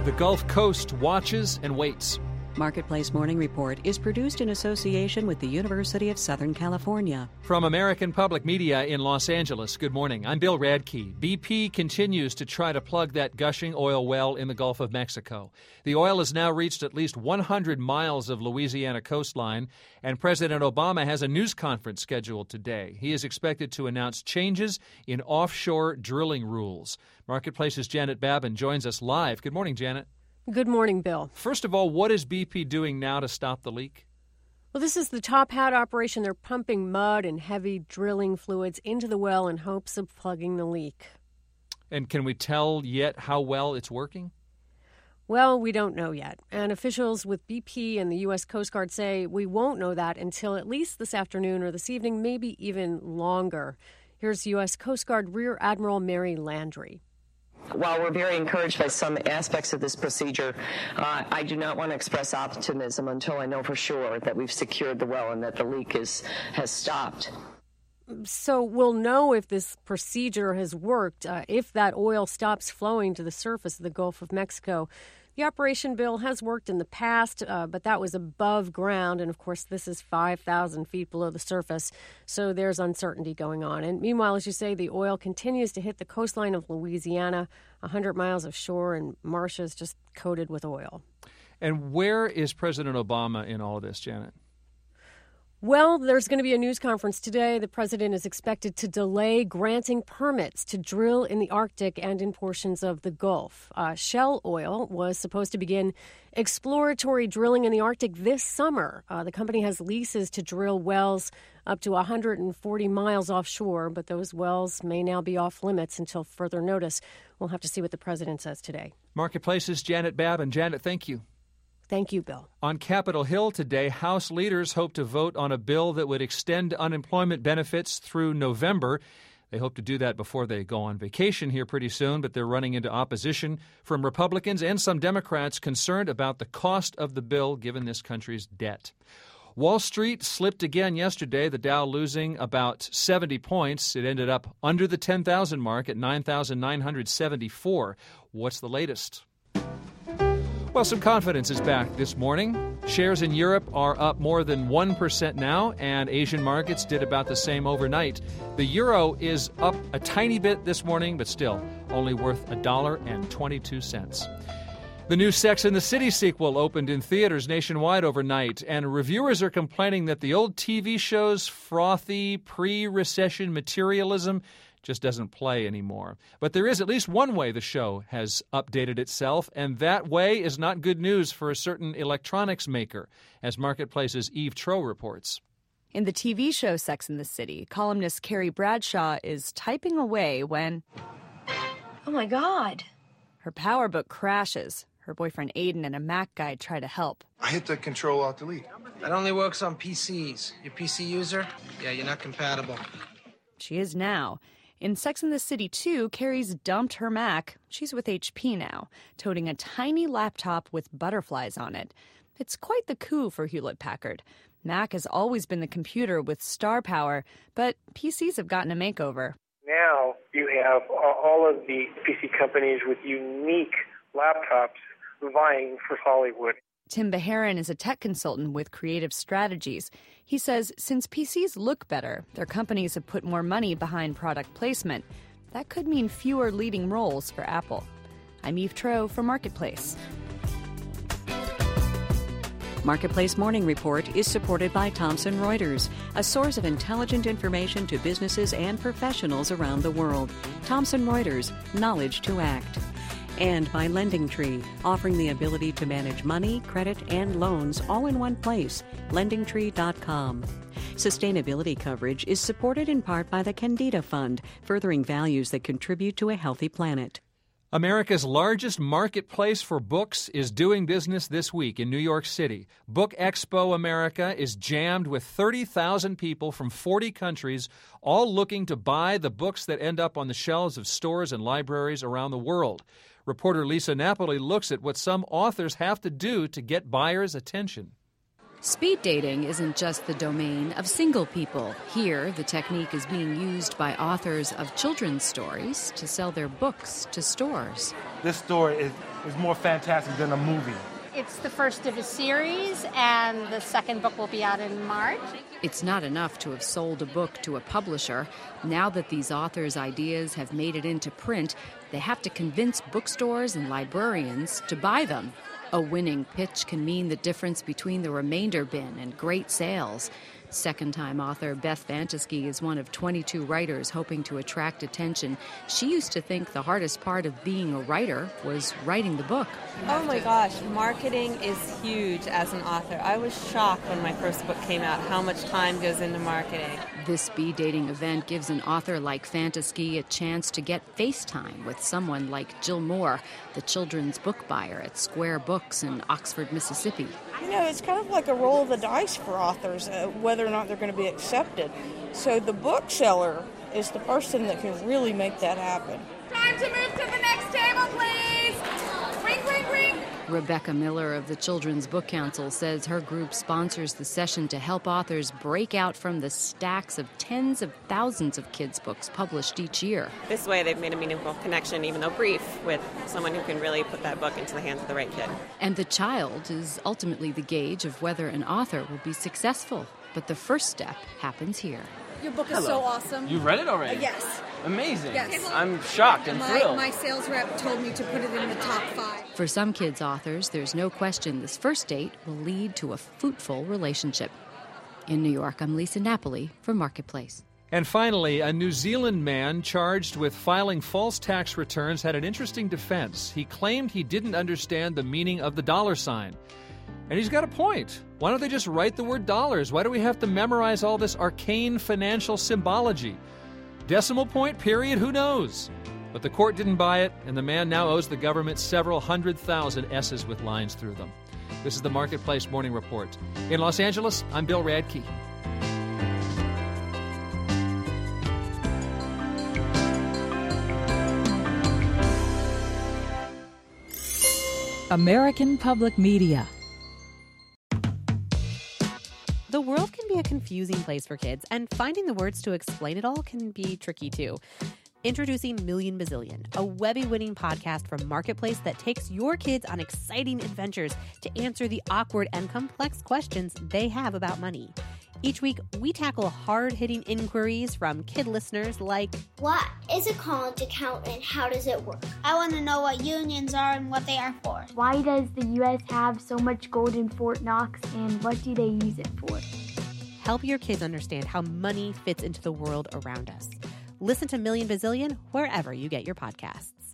The Gulf Coast watches and waits. Marketplace Morning Report is produced in association with the University of Southern California. From American Public Media in Los Angeles, good morning. I'm Bill Radke. BP continues to try to plug that gushing oil well in the Gulf of Mexico. The oil has now reached at least 100 miles of Louisiana coastline, and President Obama has a news conference scheduled today. He is expected to announce changes in offshore drilling rules. Marketplace's Janet Babin joins us live. Good morning, Janet. Good morning, Bill. First of all, what is BP doing now to stop the leak? Well, this is the Top Hat operation. They're pumping mud and heavy drilling fluids into the well in hopes of plugging the leak. And can we tell yet how well it's working? Well, we don't know yet. And officials with BP and the U.S. Coast Guard say we won't know that until at least this afternoon or this evening, maybe even longer. Here's U.S. Coast Guard Rear Admiral Mary Landry. While we're very encouraged by some aspects of this procedure, I do not want to express optimism until I know for sure that we've secured the well and that the leak has stopped. So we'll know if this procedure has worked, if that oil stops flowing to the surface of the Gulf of Mexico. The operation, Bill, has worked in the past, but that was above ground. And, of course, this is 5,000 feet below the surface. So there's uncertainty going on. And meanwhile, as you say, the oil continues to hit the coastline of Louisiana, 100 miles of shore and marshes just coated with oil. And where is President Obama in all of this, Janet? Well, there's going to be a news conference today. The president is expected to delay granting permits to drill in the Arctic and in portions of the Gulf. Shell Oil was supposed to begin exploratory drilling in the Arctic this summer. The company has leases to drill wells up to 140 miles offshore, but those wells may now be off limits until further notice. We'll have to see what the president says today. Marketplace's Janet Babin. Janet, thank you. Thank you, Bill. On Capitol Hill today, House leaders hope to vote on a bill that would extend unemployment benefits through November. They hope to do that before they go on vacation here pretty soon, but they're running into opposition from Republicans and some Democrats concerned about the cost of the bill given this country's debt. Wall Street slipped again yesterday, the Dow losing about 70 points. It ended up under the 10,000 mark at 9,974. What's the latest? Well, some confidence is back this morning. Shares in Europe are up more than 1% now, and Asian markets did about the same overnight. The euro is up a tiny bit this morning, but still only worth $1.22. The new Sex and the City sequel opened in theaters nationwide overnight, and reviewers are complaining that the old TV show's frothy, pre-recession materialism just doesn't play anymore. But there is at least one way the show has updated itself, and that way is not good news for a certain electronics maker, as Marketplace's Eve Troe reports. In the TV show Sex and the City, columnist Carrie Bradshaw is typing away when... Oh, my God. Her PowerBook crashes. Her boyfriend Aiden and a Mac guy try to help. I hit the Control-Alt-Delete. That only works on PCs. Your PC user? Yeah, you're not compatible. She is now. In Sex and the City 2, Carrie's dumped her Mac. She's with HP now, toting a tiny laptop with butterflies on it. It's quite the coup for Hewlett-Packard. Mac has always been the computer with star power, but PCs have gotten a makeover. Now you have all of the PC companies with unique laptops vying for Hollywood. Tim Beharin is a tech consultant with Creative Strategies. He says since PCs look better, their companies have put more money behind product placement. That could mean fewer leading roles for Apple. I'm Eve Troe for Marketplace. Marketplace Morning Report is supported by Thomson Reuters, a source of intelligent information to businesses and professionals around the world. Thomson Reuters, knowledge to act. And by LendingTree, offering the ability to manage money, credit, and loans all in one place. LendingTree.com. Sustainability coverage is supported in part by the Candida Fund, furthering values that contribute to a healthy planet. America's largest marketplace for books is doing business this week in New York City. Book Expo America is jammed with 30,000 people from 40 countries, all looking to buy the books that end up on the shelves of stores and libraries around the world. Reporter Lisa Napoli looks at what some authors have to do to get buyers' attention. Speed dating isn't just the domain of single people. Here, the technique is being used by authors of children's stories to sell their books to stores. This story is more fantastic than a movie. It's the first of a series, and the second book will be out in March. It's not enough to have sold a book to a publisher. Now that these authors' ideas have made it into print, they have to convince bookstores and librarians to buy them. A winning pitch can mean the difference between the remainder bin and great sales. Second-time author Beth Fantasky is one of 22 writers hoping to attract attention. She used to think the hardest part of being a writer was writing the book. Oh my gosh, marketing is huge as an author. I was shocked when my first book came out how much time goes into marketing. This speed dating event gives an author like Fantasky a chance to get FaceTime with someone like Jill Moore, the children's book buyer at Square Books in Oxford, Mississippi. You know, it's kind of like a roll of the dice for authors, whether or not they're going to be accepted. So the bookseller is the person that can really make that happen. Time to move to the next table, please. Ring, ring, ring. Rebecca Miller of the Children's Book Council says her group sponsors the session to help authors break out from the stacks of tens of thousands of kids' books published each year. This way they've made a meaningful connection, even though brief, with someone who can really put that book into the hands of the right kid. And the child is ultimately the gauge of whether an author will be successful. But the first step happens here. Your book is so awesome. You read it already? Yes. Amazing. Yes. I'm shocked and thrilled. My sales rep told me to put it in the top 5. For some kids' authors, there's no question this first date will lead to a fruitful relationship. In New York, I'm Lisa Napoli for Marketplace. And finally, a New Zealand man charged with filing false tax returns had an interesting defense. He claimed he didn't understand the meaning of the dollar sign. And he's got a point. Why don't they just write the word dollars? Why do we have to memorize all this arcane financial symbology? Decimal point, period, who knows? But the court didn't buy it, and the man now owes the government several 100,000 S's with lines through them. This is the Marketplace Morning Report. In Los Angeles, I'm Bill Radke. American Public Media. The world can be a confusing place for kids, and finding the words to explain it all can be tricky too. Introducing Million Bazillion, a Webby-winning podcast from Marketplace that takes your kids on exciting adventures to answer the awkward and complex questions they have about money. Each week, we tackle hard-hitting inquiries from kid listeners like, what is a college account and how does it work? I want to know what unions are and what they are for. Why does the U.S. have so much gold in Fort Knox and what do they use it for? Help your kids understand how money fits into the world around us. Listen to Million Bazillion wherever you get your podcasts.